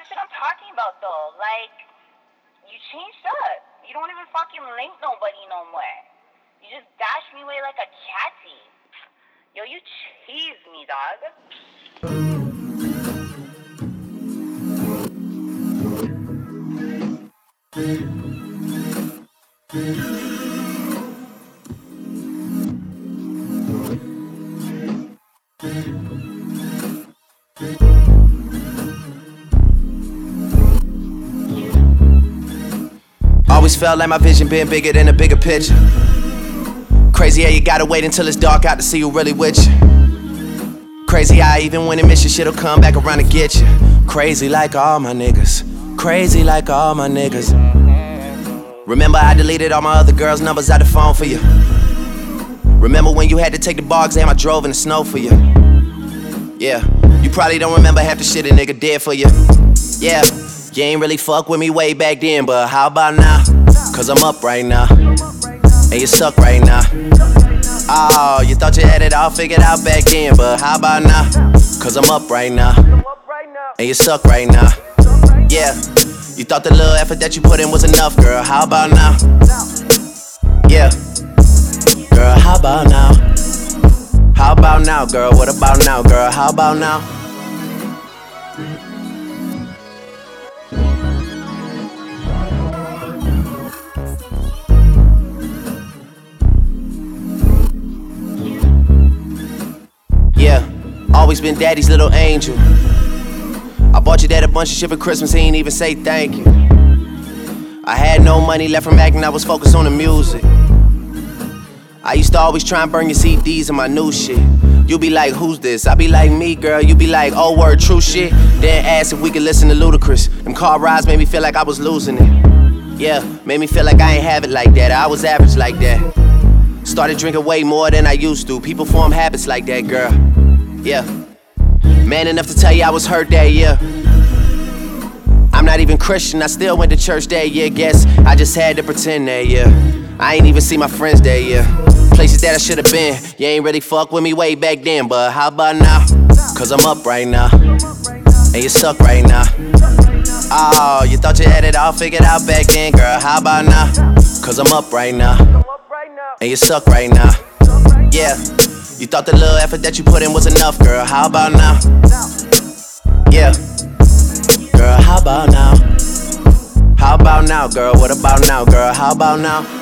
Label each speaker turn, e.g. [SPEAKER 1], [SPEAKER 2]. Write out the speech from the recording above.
[SPEAKER 1] that's what I'm talking about, though. Like, you changed up. You don't even fucking link nobody no more. You just dash me away like a catty. Yo, you cheese me, dog.
[SPEAKER 2] Always felt like my vision been bigger than a bigger picture. Crazy how you gotta wait until it's dark out to see who really with you. Crazy how even when it miss you, shit'll come back around to get you. Crazy like all my niggas. Crazy like all my niggas. Remember I deleted all my other girls' numbers out the phone for you. Remember when you had to take the bar exam I drove in the snow for you. Yeah, you probably don't remember half the shit a nigga did for you. Yeah, you ain't really fuck with me way back then, but how about now? Cause I'm up right now, and you suck right now. Oh, you thought you had it all figured out back then, but how about now? Cause I'm up right now, and you suck right now. Yeah, you thought the little effort that you put in was enough, girl, how about now? Yeah, girl, how about now? How about now, girl, what about now, girl, how about now? Yeah, always been daddy's little angel. I bought your dad a bunch of shit for Christmas, he ain't even say thank you. I had no money left from acting, I was focused on the music. I used to always try and burn your CDs and my new shit. You be like, who's this? I be like, me, girl. You be like, oh, word, true shit. Then ask if we could listen to Ludacris. Them car rides made me feel like I was losing it. Yeah, made me feel like I ain't have it like that. I was average like that. Started drinking way more than I used to. People form habits like that, girl. Yeah. Man enough to tell you I was hurt that year. I'm not even Christian, I still went to church that year. Guess I just had to pretend that year. I ain't even see my friends that year. Places that I should've been. You ain't really fuck with me way back then, but how about now? Cause I'm up right now, and you suck right now. Oh, you thought you had it all figured out back then, girl, how about now? Cause I'm up right now, and you suck right now. Yeah, you thought the little effort that you put in was enough, girl, how about now? Yeah, girl, how about now? How about now, girl, what about now, girl, how about now?